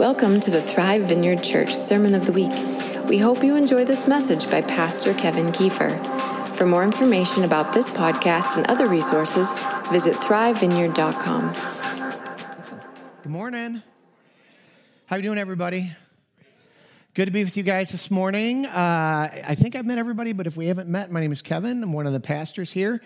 Welcome to the Thrive Vineyard Church Sermon of the Week. We hope you enjoy this message by Pastor Kevin Kiefer. For more information about this podcast and other resources, visit thrivevineyard.com. Good morning. How you doing, everybody? Good to be with you guys this morning. I think I've met everybody, but if we haven't met, my name is Kevin. I'm one of the pastors here.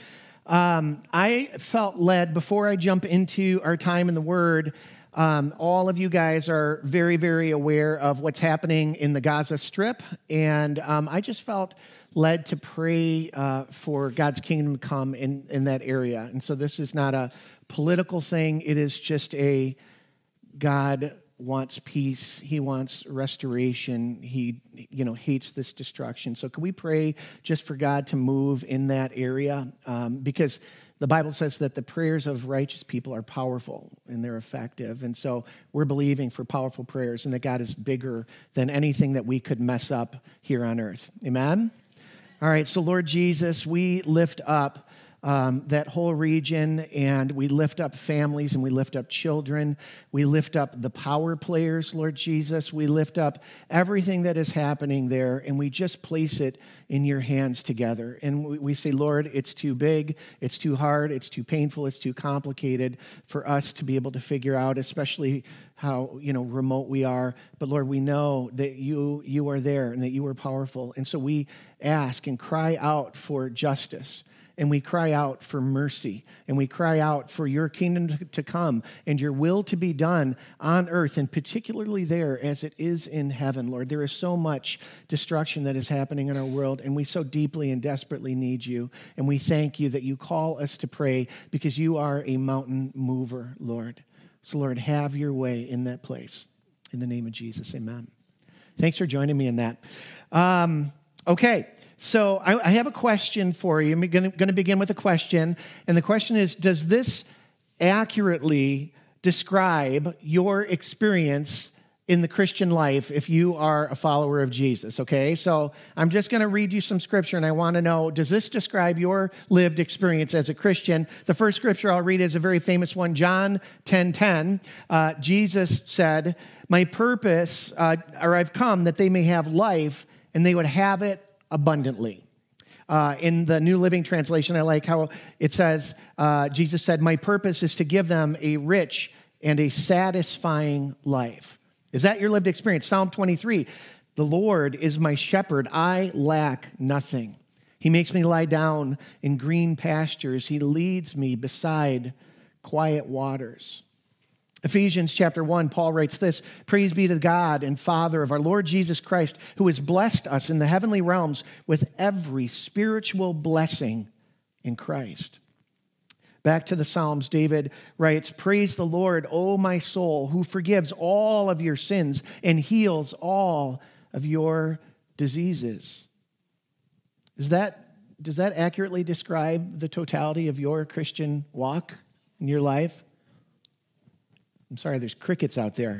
I felt led, before I jump into our time in the Word, all of you guys are very, very aware of what's happening in the Gaza Strip, and I just felt led to pray for God's kingdom to come in that area. And so this is not a political thing. It is just a God wants peace. He wants restoration. He, hates this destruction. So can we pray just for God to move in that area? Because the Bible says that the prayers of righteous people are powerful and they're effective. And so we're believing for powerful prayers and that God is bigger than anything that we could mess up here on earth. Amen? All right, so Lord Jesus, we lift up that whole region, and we lift up families, and we lift up children. We lift up the power players, Lord Jesus. We lift up everything that is happening there, and we just place it in your hands together. And we say, Lord, it's too big, it's too hard, it's too painful, it's too complicated for us to be able to figure out, especially how, remote we are. But Lord, we know that you are there and that you are powerful. And so we ask and cry out for justice. And we cry out for mercy, and we cry out for your kingdom to come and your will to be done on earth, and particularly there as it is in heaven, Lord. There is so much destruction that is happening in our world, and we so deeply and desperately need you. And we thank you that you call us to pray because you are a mountain mover, Lord. So, Lord, have your way in that place. In the name of Jesus, amen. Thanks for joining me in that. Okay. So I have a question for you. I'm going to begin with a question. And the question is, does this accurately describe your experience in the Christian life if you are a follower of Jesus? Okay, so I'm just going to read you some scripture, and I want to know, does this describe your lived experience as a Christian? The first scripture I'll read is a very famous one, John 10:10. Jesus said, my purpose, or I've come that they may have life, and they would have it abundantly. In the New Living Translation, I like how it says, Jesus said, my purpose is to give them a rich and a satisfying life. Is that your lived experience? Psalm 23, the Lord is my shepherd. I lack nothing. He makes me lie down in green pastures. He leads me beside quiet waters. Ephesians chapter 1, Paul writes this, praise be to God and Father of our Lord Jesus Christ, who has blessed us in the heavenly realms with every spiritual blessing in Christ. Back to the Psalms, David writes, praise the Lord, O my soul, who forgives all of your sins and heals all of your diseases. Does that accurately describe the totality of your Christian walk in your life? I'm sorry, there's crickets out there.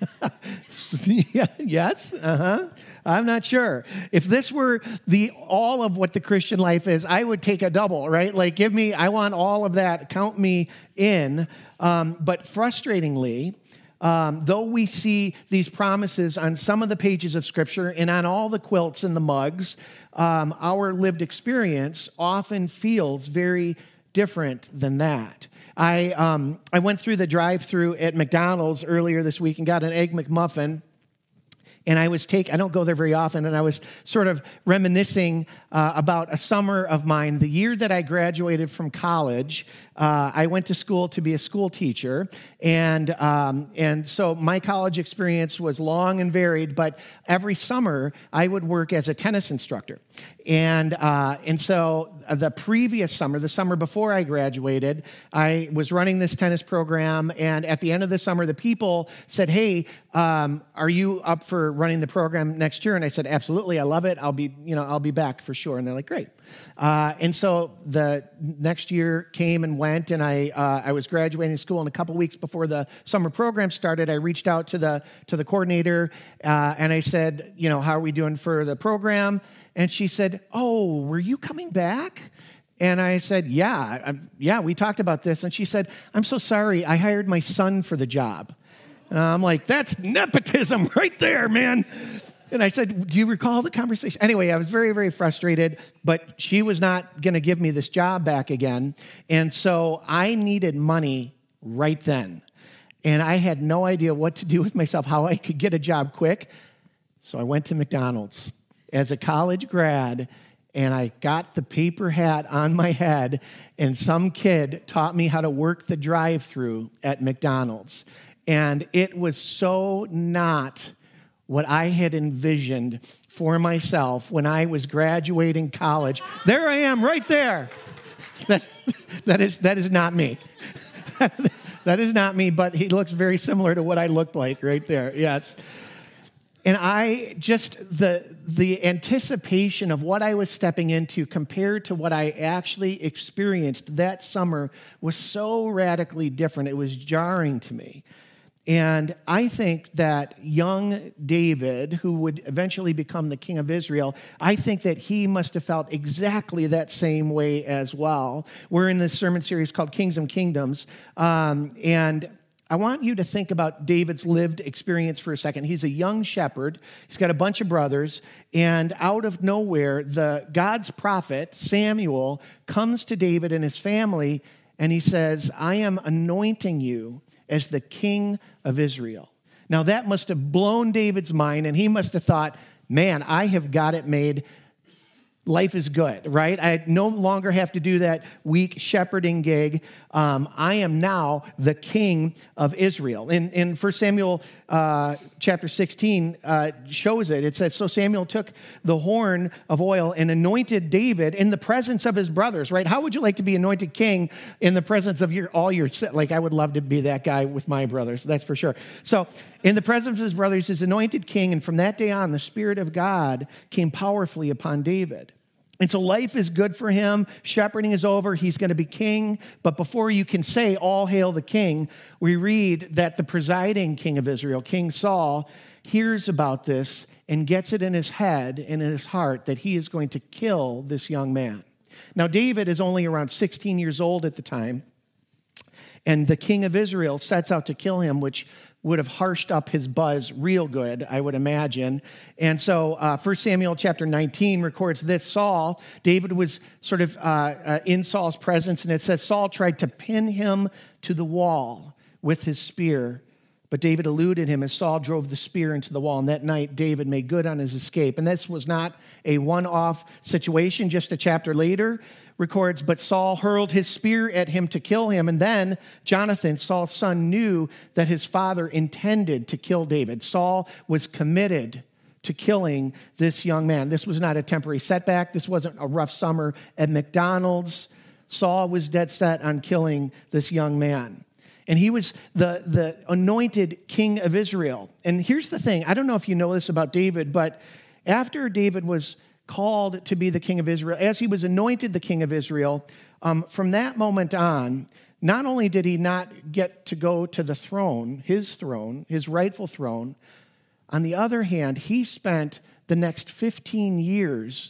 Yes? I'm not sure. If this were all of what the Christian life is, I would take a double, right? Like, I want all of that, count me in. But frustratingly, though we see these promises on some of the pages of Scripture and on all the quilts and the mugs, our lived experience often feels very different than that. I went through the drive-thru at McDonald's earlier this week and got an Egg McMuffin. And I don't go there very often, and I was sort of reminiscing about a summer of mine. The year that I graduated from college, I went to school to be a school teacher, and so my college experience was long and varied, but every summer I would work as a tennis instructor. And so the previous summer, the summer before I graduated, I was running this tennis program, and at the end of the summer, the people said, hey, are you up for running the program next year? And I said, absolutely, I love it. I'll be back for sure. And they're like, great. And so the next year came and went, and I was graduating school, and a couple weeks before the summer program started, I reached out to the coordinator, and I said, how are we doing for the program? And she said, oh, were you coming back? And I said, yeah, we talked about this. And she said, I'm so sorry, I hired my son for the job. And I'm like, that's nepotism right there, man. And I said, do you recall the conversation? Anyway, I was very, very frustrated, but she was not going to give me this job back again. And so I needed money right then. And I had no idea what to do with myself, how I could get a job quick. So I went to McDonald's as a college grad, and I got the paper hat on my head, and some kid taught me how to work the drive-thru at McDonald's. And it was so not what I had envisioned for myself when I was graduating college. There I am, right there. That is not me. That is not me, but he looks very similar to what I looked like right there. Yes. And I just, the anticipation of what I was stepping into compared to what I actually experienced that summer was so radically different. It was jarring to me. And I think that young David, who would eventually become the king of Israel, I think that he must have felt exactly that same way as well. We're in this sermon series called Kings and Kingdoms, and I want you to think about David's lived experience for a second. He's a young shepherd. He's got a bunch of brothers, and out of nowhere, God's prophet, Samuel, comes to David and his family, and he says, I am anointing you as the king of Israel. Now, that must have blown David's mind, and he must have thought, man, I have got it made. Life is good, right? I no longer have to do that weak shepherding gig. I am now the king of Israel. In 1 Samuel chapter 16 shows it. It says, so Samuel took the horn of oil and anointed David in the presence of his brothers, right? How would you like to be anointed king in the presence of all your, like I would love to be that guy with my brothers, that's for sure. So in the presence of his brothers, he's anointed king, and from that day on, the Spirit of God came powerfully upon David. And so life is good for him. Shepherding is over. He's going to be king. But before you can say, all hail the king, we read that the presiding king of Israel, King Saul, hears about this and gets it in his head and in his heart that he is going to kill this young man. Now, David is only around 16 years old at the time. And the king of Israel sets out to kill him, which would have harshed up his buzz real good, I would imagine. And so 1 Samuel chapter 19 records this. Saul, David was sort of in Saul's presence, and it says Saul tried to pin him to the wall with his spear, but David eluded him as Saul drove the spear into the wall. And that night, David made good on his escape. And this was not a one-off situation. Just a chapter later, records, but Saul hurled his spear at him to kill him. And then Jonathan, Saul's son, knew that his father intended to kill David. Saul was committed to killing this young man. This was not a temporary setback. This wasn't a rough summer at McDonald's. Saul was dead set on killing this young man. And he was the anointed king of Israel. And here's the thing. I don't know if you know this about David, but after David was called to be the king of Israel, as he was anointed the king of Israel, from that moment on, not only did he not get to go to the throne, his rightful throne, on the other hand, he spent the next 15 years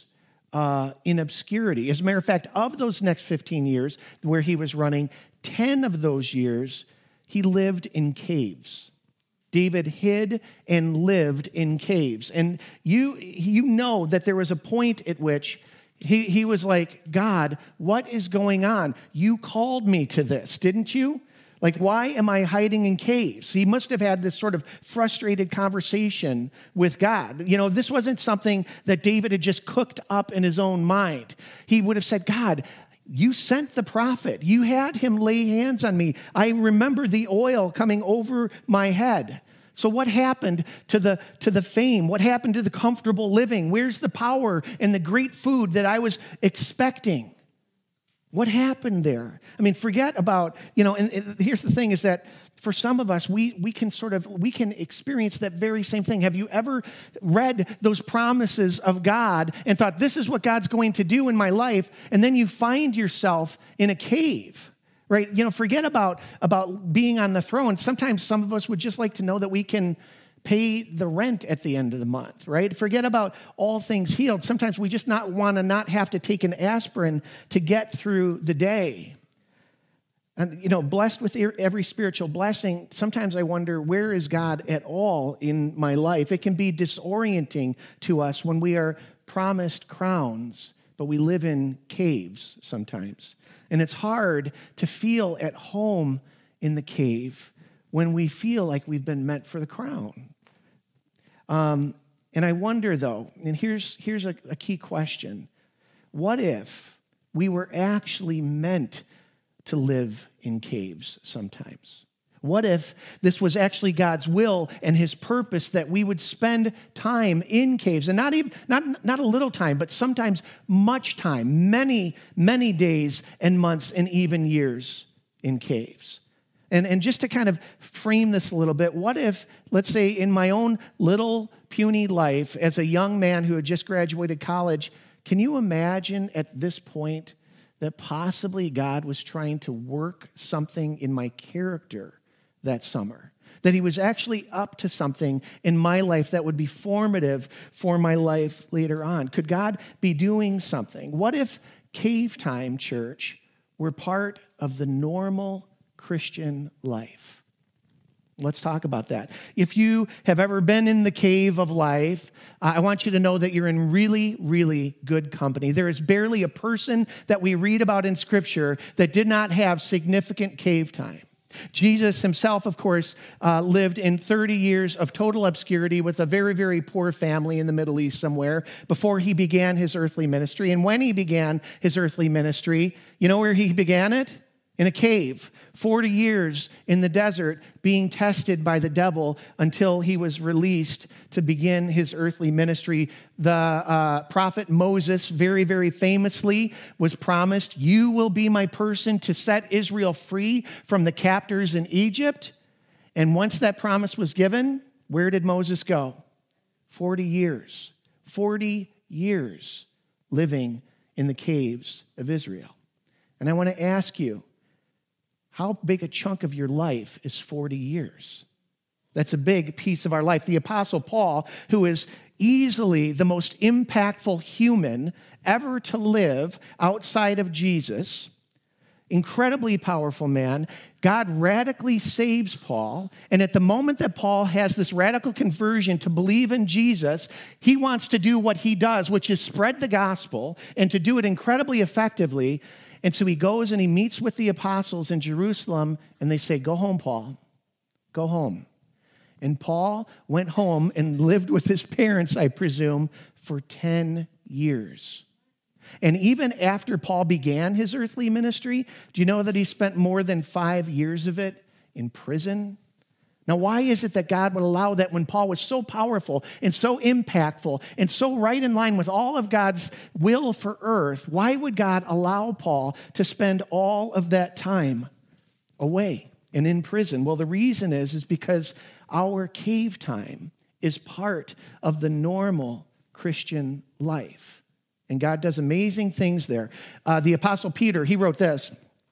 in obscurity. As a matter of fact, of those next 15 years where he was running, 10 of those years, he lived in caves. David hid and lived in caves. And you know that there was a point at which he was like, God, what is going on? You called me to this, didn't you? Like, why am I hiding in caves? He must have had this sort of frustrated conversation with God. You know, this wasn't something that David had just cooked up in his own mind. He would have said, God, you sent the prophet. You had him lay hands on me. I remember the oil coming over my head. So what happened to the fame? What happened to the comfortable living? Where's the power and the great food that I was expecting? What happened there? I mean, forget about, and here's the thing is that for some of us, we can experience that very same thing. Have you ever read those promises of God and thought, this is what God's going to do in my life, and then you find yourself in a cave, right? Forget about being on the throne. Sometimes some of us would just like to know that we can pay the rent at the end of the month, right? Forget about all things healed. Sometimes we just want to not have to take an aspirin to get through the day. And, blessed with every spiritual blessing, sometimes I wonder, where is God at all in my life? It can be disorienting to us when we are promised crowns, but we live in caves sometimes. And it's hard to feel at home in the cave when we feel like we've been meant for the crown. And I wonder, though, and here's a key question. What if we were actually meant to live in caves sometimes? What if this was actually God's will and his purpose that we would spend time in caves, and not a little time, but sometimes much time, many, many days and months and even years in caves? And just to kind of frame this a little bit, what if, let's say in my own little puny life as a young man who had just graduated college, can you imagine at this point that possibly God was trying to work something in my character that summer? That he was actually up to something in my life that would be formative for my life later on? Could God be doing something? What if Cave Time Church were part of the normal Christian life? Let's talk about that. If you have ever been in the cave of life, I want you to know that you're in really, really good company. There is barely a person that we read about in Scripture that did not have significant cave time. Jesus himself, of course, lived in 30 years of total obscurity with a very, very poor family in the Middle East somewhere before he began his earthly ministry. And when he began his earthly ministry, you know where he began it? In a cave, 40 years in the desert, being tested by the devil until he was released to begin his earthly ministry. The prophet Moses, very, very famously, was promised, "You will be my person to set Israel free from the captors in Egypt." And once that promise was given, where did Moses go? 40 years. 40 years living in the caves of Israel. And I want to ask you, how big a chunk of your life is 40 years? That's a big piece of our life. The Apostle Paul, who is easily the most impactful human ever to live outside of Jesus, incredibly powerful man, God radically saves Paul. And at the moment that Paul has this radical conversion to believe in Jesus, he wants to do what he does, which is spread the gospel and to do it incredibly effectively. And so he goes and he meets with the apostles in Jerusalem, and they say, "Go home, Paul. Go home." And Paul went home and lived with his parents, I presume, for 10 years. And even after Paul began his earthly ministry, do you know that he spent more than 5 years of it in prison? Now, why is it that God would allow that when Paul was so powerful and so impactful and so right in line with all of God's will for earth? Why would God allow Paul to spend all of that time away and in prison? Well, the reason is because our cave time is part of the normal Christian life. And God does amazing things there. The Apostle Peter, he wrote this.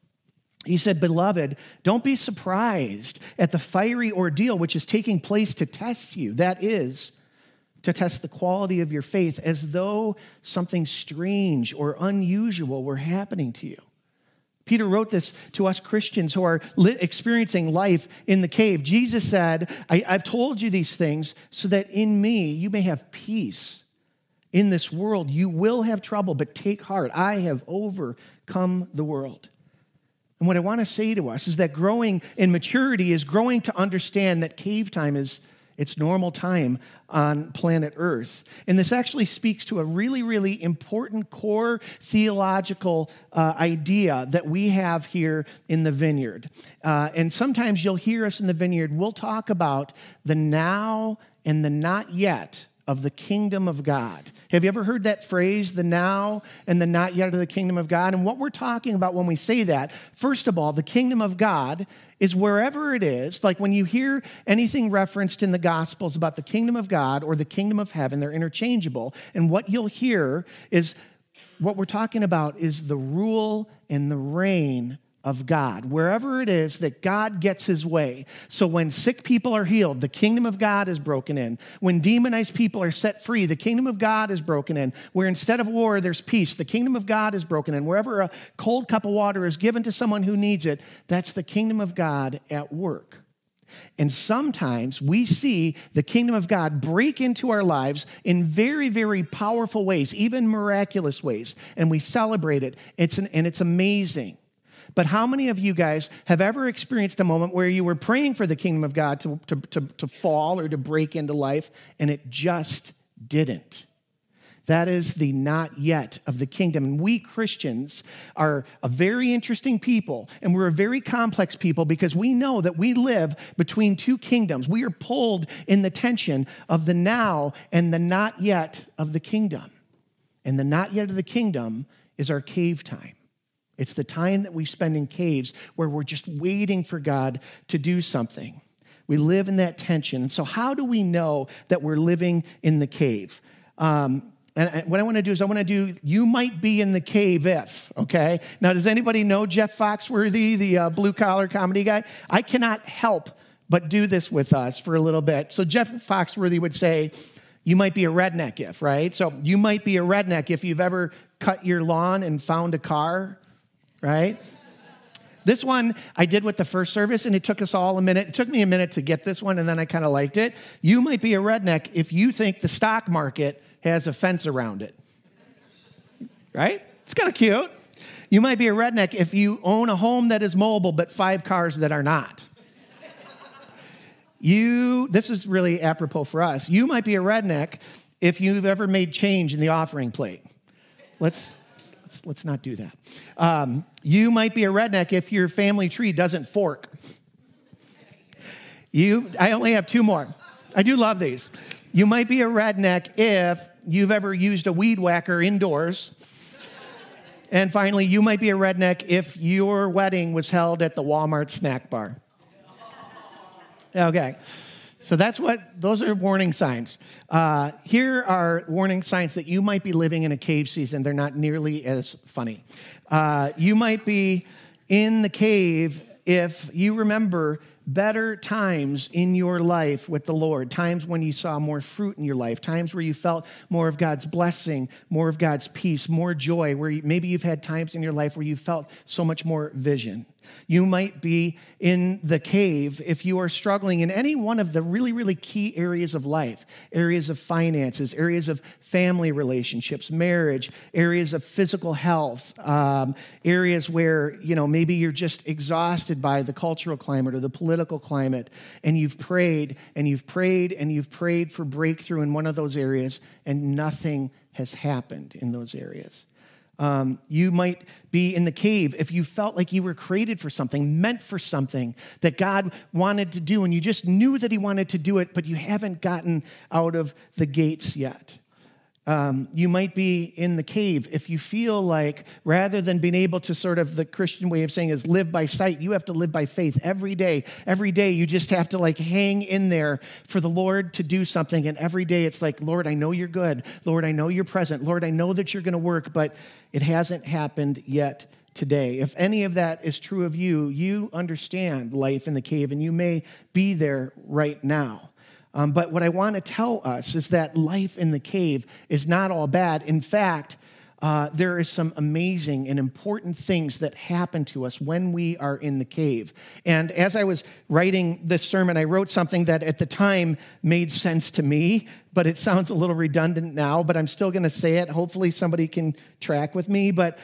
He said, "Beloved, don't be surprised at the fiery ordeal which is taking place to test you. That is, to test the quality of your faith, as though something strange or unusual were happening to you." Peter wrote this to us Christians who are experiencing life in the cave. Jesus said, I've told you these things so that in me you may have peace. In this world you will have trouble, but take heart. I have overcome the world. And what I want to say to us is that growing in maturity is growing to understand that cave time is its normal time on planet Earth. And this actually speaks to a really, really important core theological idea that we have here in the Vineyard. And sometimes you'll hear us in the Vineyard, we'll talk about the now and the not yet of the kingdom of God. Have you ever heard that phrase, the now and the not yet of the kingdom of God? And what we're talking about when we say that, first of all, the kingdom of God is wherever it is. Like when you hear anything referenced in the Gospels about the kingdom of God or the kingdom of heaven, they're interchangeable. And what you'll hear is, what we're talking about is the rule and the reign of God, wherever it is that God gets his way. So when sick people are healed, the kingdom of God is broken in. When demonized people are set free, the kingdom of God is broken in. Where instead of war, there's peace, the kingdom of God is broken in. Wherever a cold cup of water is given to someone who needs it, that's the kingdom of God at work. And sometimes we see the kingdom of God break into our lives in very, very powerful ways, even miraculous ways, and we celebrate it. It's amazing. But how many of you guys have ever experienced a moment where you were praying for the kingdom of God to fall or to break into life, and it just didn't? That is the not yet of the kingdom. And we Christians are a very interesting people, and we're a very complex people because we know that we live between two kingdoms. We are pulled in the tension of the now and the not yet of the kingdom. And the not yet of the kingdom is our cave time. It's the time that we spend in caves where we're just waiting for God to do something. We live in that tension. And so how do we know that we're living in the cave? And what I want to do is you might be in the cave if, okay? Now, does anybody know Jeff Foxworthy, the blue-collar comedy guy? I cannot help but do this with us for a little bit. So Jeff Foxworthy would say, you might be a redneck if, right? So you might be a redneck if you've ever cut your lawn and found a car, right? This one I did with the first service, and it took us all a minute. It took me a minute to get this one, and then I kind of liked it. You might be a redneck if you think the stock market has a fence around it, right? It's kind of cute. You might be a redneck if you own a home that is mobile, but 5 cars that are not. This is really apropos for us. You might be a redneck if you've ever made change in the offering plate. Let's not do that. You might be a redneck if your family tree doesn't fork. I only have 2 more. I do love these. You might be a redneck if you've ever used a weed whacker indoors. And finally, you might be a redneck if your wedding was held at the Walmart snack bar. Okay. So those are warning signs. Here are warning signs that you might be living in a cave season. They're not nearly as funny. You might be in the cave if you remember better times in your life with the Lord, times when you saw more fruit in your life, times where you felt more of God's blessing, more of God's peace, more joy, where maybe you've had times in your life where you felt so much more vision. You might be in the cave if you are struggling in any one of the really, really key areas of life, areas of finances, areas of family relationships, marriage, areas of physical health, areas where, maybe you're just exhausted by the cultural climate or the political climate, and you've prayed and you've prayed and you've prayed for breakthrough in one of those areas, and nothing has happened in those areas. You might be in the cave if you felt like you were created for something, meant for something that God wanted to do, and you just knew that he wanted to do it, but you haven't gotten out of the gates yet. You might be in the cave if you feel like rather than being able to sort of, the Christian way of saying is live by sight, you have to live by faith every day. Every day you just have to hang in there for the Lord to do something. And every day it's like, Lord, I know you're good. Lord, I know you're present. Lord, I know that you're going to work, but it hasn't happened yet today. If any of that is true of you, you understand life in the cave, and you may be there right now. But what I want to tell us is that life in the cave is not all bad. In fact, there is some amazing and important things that happen to us when we are in the cave. And as I was writing this sermon, I wrote something that at the time made sense to me, but it sounds a little redundant now, but I'm still going to say it. Hopefully somebody can track with me. But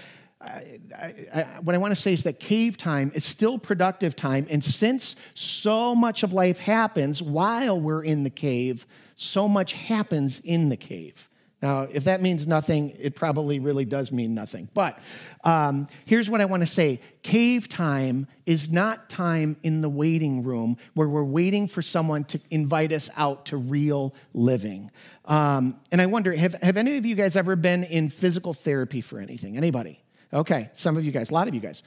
what I want to say is that cave time is still productive time. And since so much of life happens while we're in the cave, so much happens in the cave. Now, if that means nothing, it probably really does mean nothing. But here's what I want to say. Cave time is not time in the waiting room where we're waiting for someone to invite us out to real living. And I wonder, have any of you guys ever been in physical therapy for anything? Anybody? Okay, some of you guys, a lot of you guys.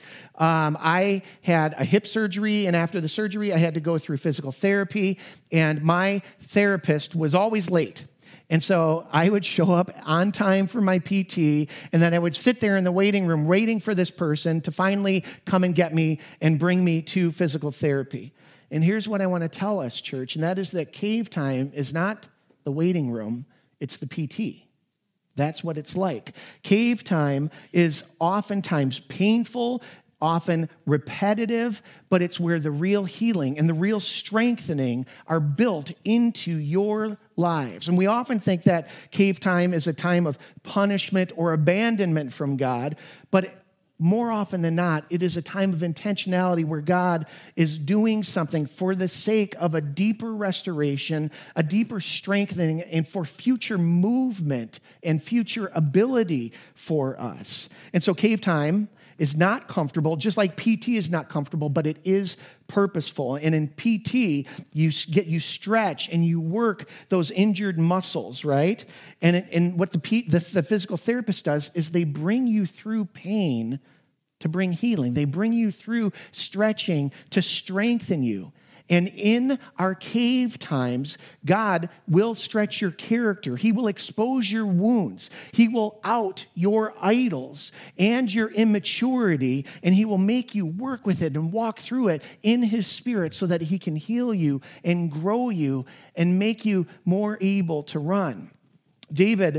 I had a hip surgery, and after the surgery, I had to go through physical therapy, and my therapist was always late. And so I would show up on time for my PT, and then I would sit there in the waiting room waiting for this person to finally come and get me and bring me to physical therapy. And here's what I want to tell us, church, and that is that cave time is not the waiting room, it's the PT. That's what it's like. Cave time is oftentimes painful, often repetitive, but it's where the real healing and the real strengthening are built into your lives. And we often think that cave time is a time of punishment or abandonment from God, but more often than not, it is a time of intentionality where God is doing something for the sake of a deeper restoration, a deeper strengthening, and for future movement and future ability for us. And so cave time is not comfortable, just like PT is not comfortable, but it is purposeful. And in PT, you stretch and you work those injured muscles, right? And what the physical therapist does is they bring you through pain to bring healing. They bring you through stretching to strengthen you. And in our cave times, God will stretch your character. He will expose your wounds. He will out your idols and your immaturity, and He will make you work with it and walk through it in His Spirit so that He can heal you and grow you and make you more able to run. David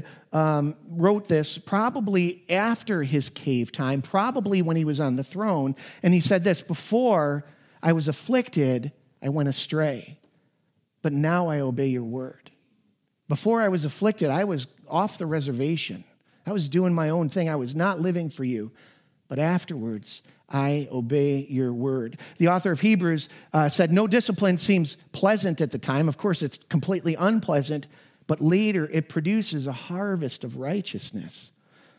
wrote this probably after his cave time, probably when he was on the throne, and he said this, "Before I was afflicted, I went astray, but now I obey your word." Before I was afflicted, I was off the reservation. I was doing my own thing. I was not living for you. But afterwards, I obey your word. The author of Hebrews said, "No discipline seems pleasant at the time." Of course, it's completely unpleasant, but later it produces a harvest of righteousness.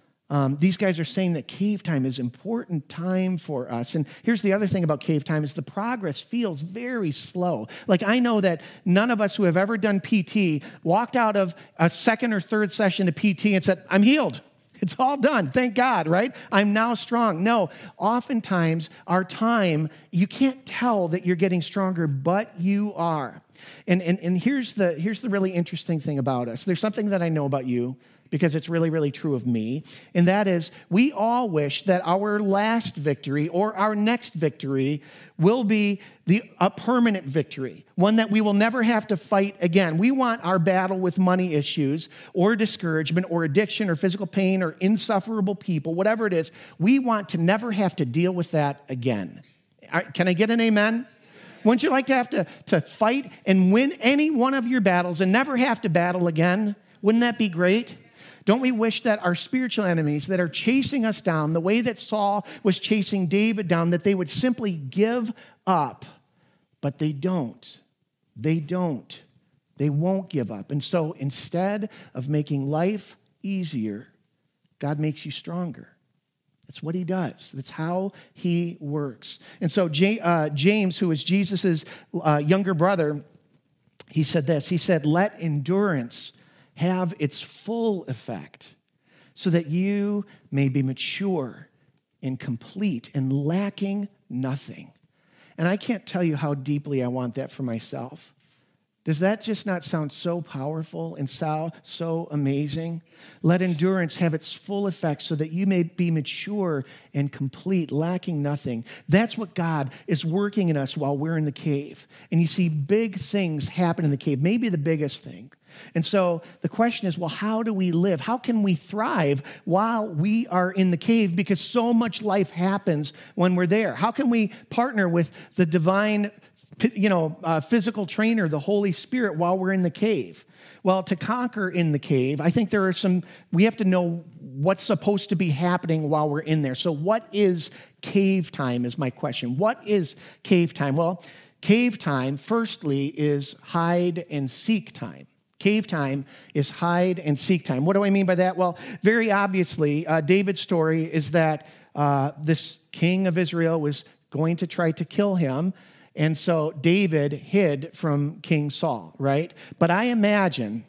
These guys are saying that cave time is an important time for us. And here's the other thing about cave time is the progress feels very slow. Like I know that none of us who have ever done PT walked out of a second or third session of PT and said, "I'm healed. It's all done. Thank God," right? "I'm now strong." No, oftentimes our time, you can't tell that you're getting stronger, but you are. And here's the really interesting thing about us. There's something that I know about you, because it's really, really true of me, and that is we all wish that our last victory or our next victory will be a permanent victory, one that we will never have to fight again. We want our battle with money issues or discouragement or addiction or physical pain or insufferable people, whatever it is, we want to never have to deal with that again. Can I get an amen? Wouldn't you like to have to fight and win any one of your battles and never have to battle again? Wouldn't that be great? Don't we wish that our spiritual enemies that are chasing us down, the way that Saul was chasing David down, that they would simply give up? But they don't. They don't. They won't give up. And so instead of making life easier, God makes you stronger. That's what He does. That's how He works. And so James, who is Jesus' younger brother, he said this. He said, "Let endurance have its full effect, so that you may be mature and complete and lacking nothing." And I can't tell you how deeply I want that for myself. Does that just not sound so powerful and so amazing? Let endurance have its full effect so that you may be mature and complete, lacking nothing. That's what God is working in us while we're in the cave. And you see big things happen in the cave, maybe the biggest thing. And so the question is, well, how do we live? How can we thrive while we are in the cave? Because so much life happens when we're there. How can we partner with the divine physical trainer, the Holy Spirit, while we're in the cave? Well, to conquer in the cave, I think we have to know what's supposed to be happening while we're in there. So what is cave time is my question. What is cave time? Well, cave time, firstly, is hide and seek time. Cave time is hide and seek time. What do I mean by that? Well, very obviously, David's story is that this king of Israel was going to try to kill him. And so David hid from King Saul, right? But I imagine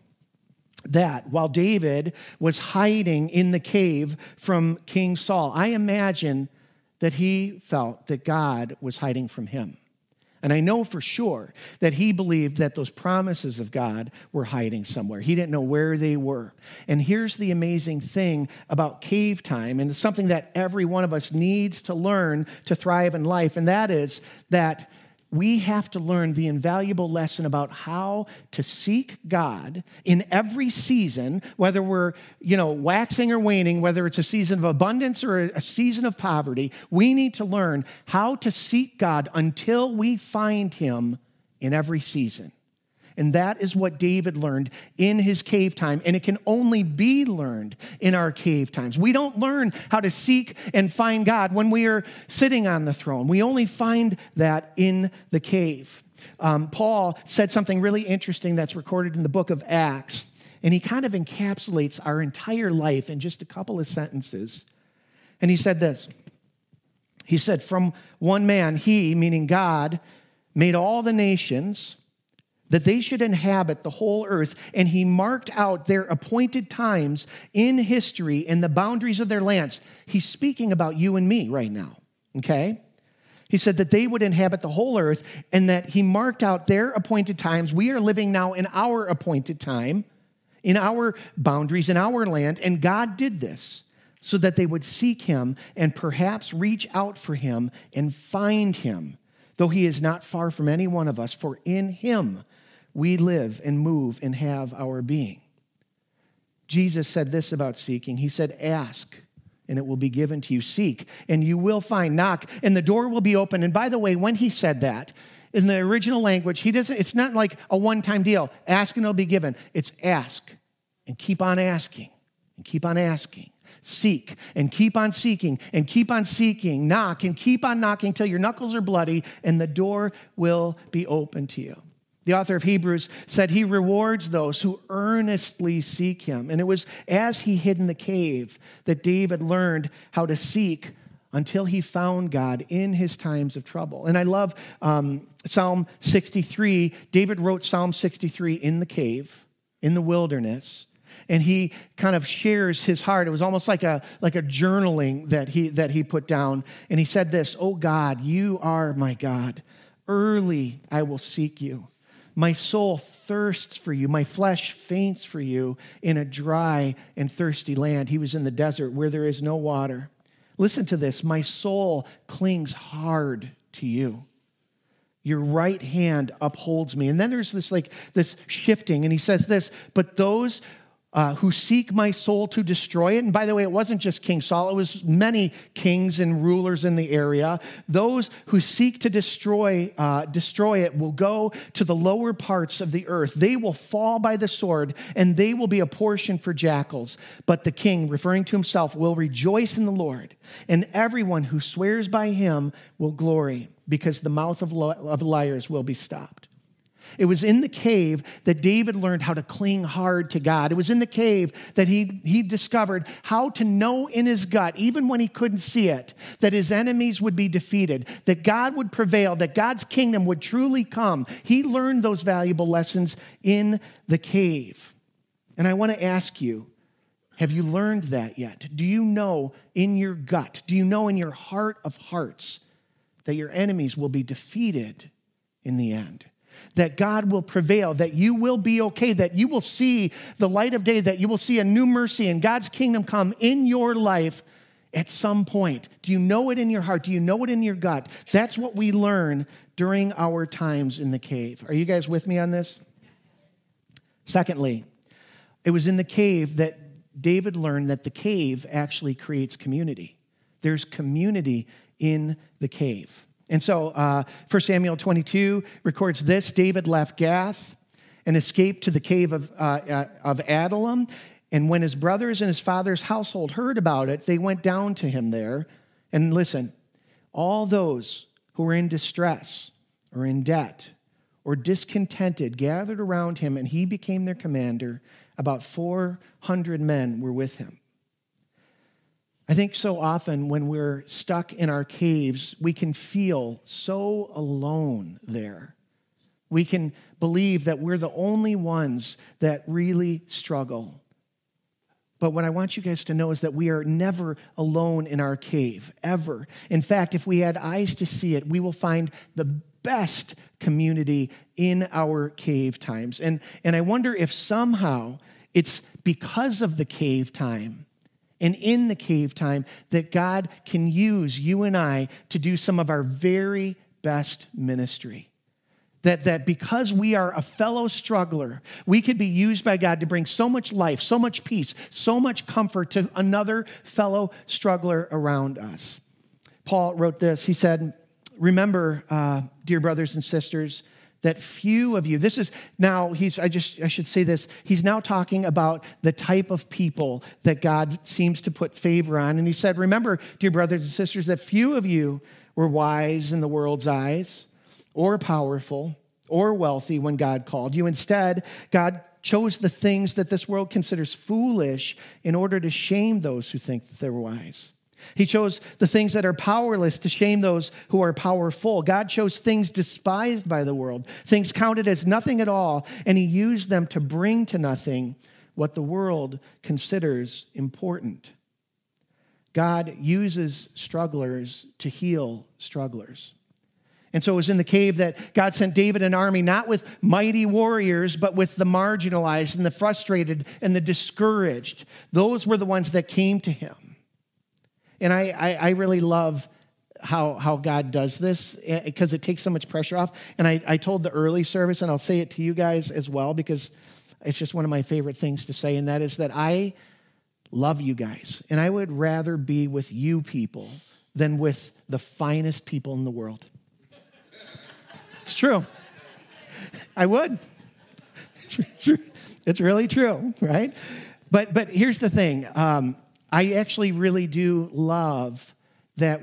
that while David was hiding in the cave from King Saul, I imagine that he felt that God was hiding from him. And I know for sure that he believed that those promises of God were hiding somewhere. He didn't know where they were. And here's the amazing thing about cave time, and it's something that every one of us needs to learn to thrive in life, and that is that we have to learn the invaluable lesson about how to seek God in every season, whether we're, waxing or waning, whether it's a season of abundance or a season of poverty. We need to learn how to seek God until we find him in every season. And that is what David learned in his cave time, and it can only be learned in our cave times. We don't learn how to seek and find God when we are sitting on the throne. We only find that in the cave. Paul said something really interesting that's recorded in the book of Acts, and he kind of encapsulates our entire life in just a couple of sentences. And he said this. He said, from one man, he, meaning God, made all the nations, that they should inhabit the whole earth, and he marked out their appointed times in history and the boundaries of their lands. He's speaking about you and me right now, okay? He said that they would inhabit the whole earth and that he marked out their appointed times. We are living now in our appointed time, in our boundaries, in our land, and God did this so that they would seek him and perhaps reach out for him and find him, though he is not far from any one of us, for in him we live and move and have our being. Jesus said this about seeking. He said, ask, and it will be given to you. Seek, and you will find. Knock, and the door will be open. And by the way, when he said that, in the original language, it's not like a one-time deal. Ask and it'll be given. It's ask and keep on asking and keep on asking. Seek and keep on seeking and keep on seeking. Knock and keep on knocking till your knuckles are bloody and the door will be open to you. The author of Hebrews said he rewards those who earnestly seek him. And it was as he hid in the cave that David learned how to seek until he found God in his times of trouble. And I love Psalm 63. David wrote Psalm 63 in the cave, in the wilderness. And he kind of shares his heart. It was almost like a journaling that he put down. And he said this, "Oh God, you are my God. Early I will seek you. My soul thirsts for you. My flesh faints for you in a dry and thirsty land." He was in the desert where there is no water. Listen to this. My soul clings hard to you. Your right hand upholds me. And then there's this shifting. And he says this, but those who seek my soul to destroy it. And by the way, it wasn't just King Saul. It was many kings and rulers in the area. Those who seek to destroy it will go to the lower parts of the earth. They will fall by the sword, and they will be a portion for jackals. But the king, referring to himself, will rejoice in the Lord, and everyone who swears by him will glory, because the mouth of liars will be stopped. It was in the cave that David learned how to cling hard to God. It was in the cave that he discovered how to know in his gut, even when he couldn't see it, that his enemies would be defeated, that God would prevail, that God's kingdom would truly come. He learned those valuable lessons in the cave. And I want to ask you, have you learned that yet? Do you know in your gut, do you know in your heart of hearts that your enemies will be defeated in the end? That God will prevail, that you will be okay, that you will see the light of day, that you will see a new mercy and God's kingdom come in your life at some point. Do you know it in your heart? Do you know it in your gut? That's what we learn during our times in the cave. Are you guys with me on this? Secondly, it was in the cave that David learned that the cave actually creates community. There's community in the cave. And so 1 Samuel 22 records this. David left Gath and escaped to the cave of Adullam. And when his brothers and his father's household heard about it, they went down to him there. And listen, all those who were in distress or in debt or discontented gathered around him, and he became their commander. About 400 men were with him. I think so often when we're stuck in our caves, we can feel so alone there. We can believe that we're the only ones that really struggle. But what I want you guys to know is that we are never alone in our cave, ever. In fact, if we had eyes to see it, we will find the best community in our cave times. And I wonder if somehow it's because of the cave time and in the cave time that God can use you and I to do some of our very best ministry. That because we are a fellow struggler, we could be used by God to bring so much life, so much peace, so much comfort to another fellow struggler around us. Paul wrote this. He said, remember, dear brothers and sisters, that few of you, this is now, I should say this, he's now talking about the type of people that God seems to put favor on. And he said, remember, dear brothers and sisters, that few of you were wise in the world's eyes, or powerful, or wealthy when God called you. Instead, God chose the things that this world considers foolish in order to shame those who think that they're wise. He chose the things that are powerless to shame those who are powerful. God chose things despised by the world, things counted as nothing at all, and he used them to bring to nothing what the world considers important. God uses strugglers to heal strugglers. And so it was in the cave that God sent David an army, not with mighty warriors, but with the marginalized and the frustrated and the discouraged. Those were the ones that came to him. And I really love how God does this because it takes so much pressure off. And I told the early service, and I'll say it to you guys as well, because it's just one of my favorite things to say, and that is that I love you guys. And I would rather be with you people than with the finest people in the world. It's true. I would. It's really true, right? But here's the thing. I actually really do love that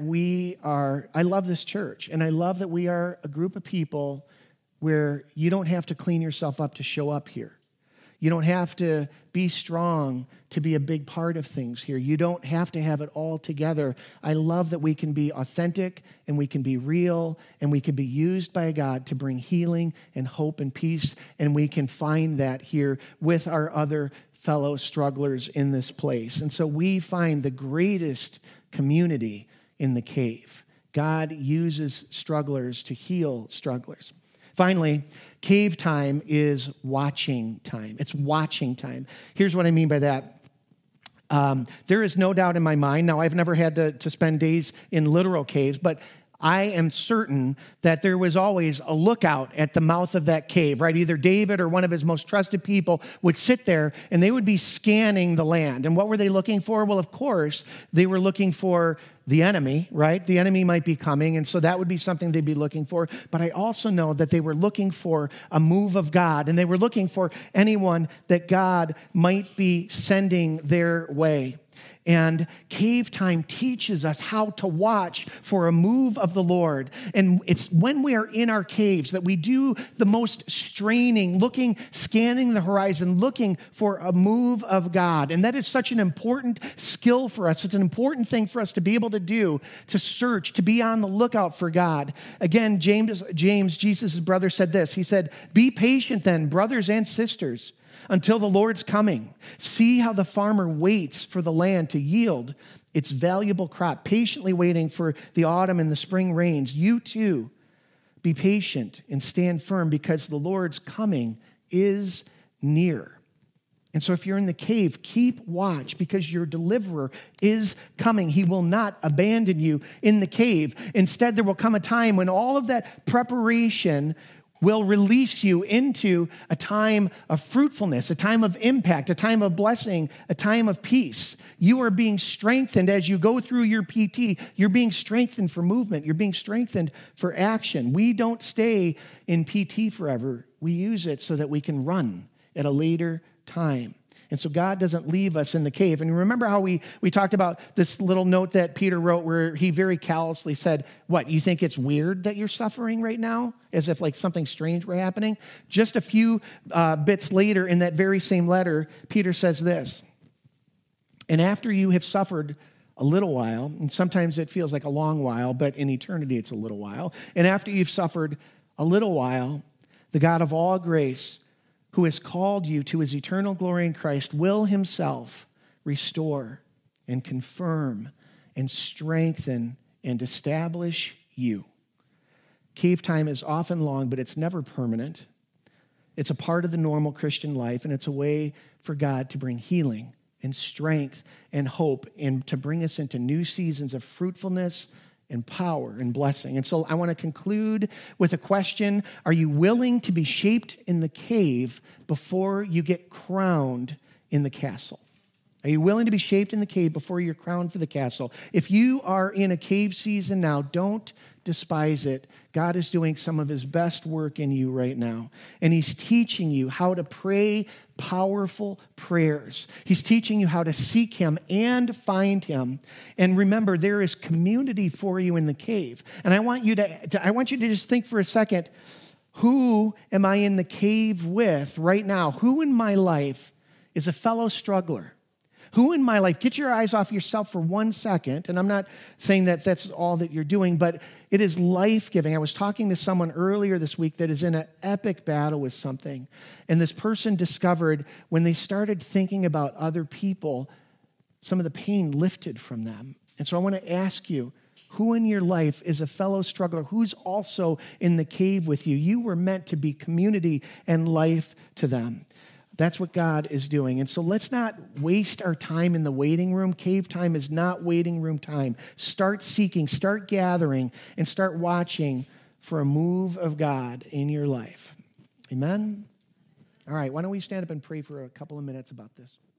I love this church, and I love that we are a group of people where you don't have to clean yourself up to show up here. You don't have to be strong to be a big part of things here. You don't have to have it all together. I love that we can be authentic and we can be real and we can be used by God to bring healing and hope and peace, and we can find that here with our other fellow strugglers in this place. And so we find the greatest community in the cave. God uses strugglers to heal strugglers. Finally, cave time is watching time. It's watching time. Here's what I mean by that. There is no doubt in my mind, now I've never had to spend days in literal caves, but I am certain that there was always a lookout at the mouth of that cave, right? Either David or one of his most trusted people would sit there and they would be scanning the land. And what were they looking for? Well, of course, they were looking for the enemy, right? The enemy might be coming, and so that would be something they'd be looking for. But I also know that they were looking for a move of God, and they were looking for anyone that God might be sending their way. And cave time teaches us how to watch for a move of the Lord. And it's when we are in our caves that we do the most straining, scanning the horizon, looking for a move of God. And that is such an important skill for us. It's an important thing for us to be able to do, to search, to be on the lookout for God. Again, James, Jesus' brother, said this. He said, "Be patient then, brothers and sisters, until the Lord's coming. See how the farmer waits for the land to yield its valuable crop, patiently waiting for the autumn and the spring rains. You too, be patient and stand firm, because the Lord's coming is near." And so if you're in the cave, keep watch, because your deliverer is coming. He will not abandon you in the cave. Instead, there will come a time when all of that preparation will release you into a time of fruitfulness, a time of impact, a time of blessing, a time of peace. You are being strengthened as you go through your PT. You're being strengthened for movement. You're being strengthened for action. We don't stay in PT forever. We use it so that we can run at a later time. And so God doesn't leave us in the cave. And remember how we talked about this little note that Peter wrote where he very callously said, what, you think it's weird that you're suffering right now? As if like something strange were happening? Just a few bits later in that very same letter, Peter says this, "And after you have suffered a little while," and sometimes it feels like a long while, but in eternity it's a little while, "and after you've suffered a little while, the God of all grace, who has called you to his eternal glory in Christ, will himself restore and confirm and strengthen and establish you." Cave time is often long, but it's never permanent. It's a part of the normal Christian life, and it's a way for God to bring healing and strength and hope and to bring us into new seasons of fruitfulness and power and blessing. And so I want to conclude with a question. Are you willing to be shaped in the cave before you get crowned in the castle? Are you willing to be shaped in the cave before you're crowned for the castle? If you are in a cave season now, don't despise it. God is doing some of his best work in you right now. And he's teaching you how to pray powerful prayers. He's teaching you how to seek him and find him. And remember, there is community for you in the cave. And I want you to just think for a second, who am I in the cave with right now? Who in my life is a fellow struggler? Who in my life, get your eyes off yourself for 1 second, and I'm not saying that that's all that you're doing, but it is life-giving. I was talking to someone earlier this week that is in an epic battle with something, and this person discovered when they started thinking about other people, some of the pain lifted from them. And so I want to ask you, who in your life is a fellow struggler? Who's also in the cave with you? You were meant to be community and life to them. That's what God is doing. And so let's not waste our time in the waiting room. Cave time is not waiting room time. Start seeking, start gathering, and start watching for a move of God in your life. Amen? All right, why don't we stand up and pray for a couple of minutes about this?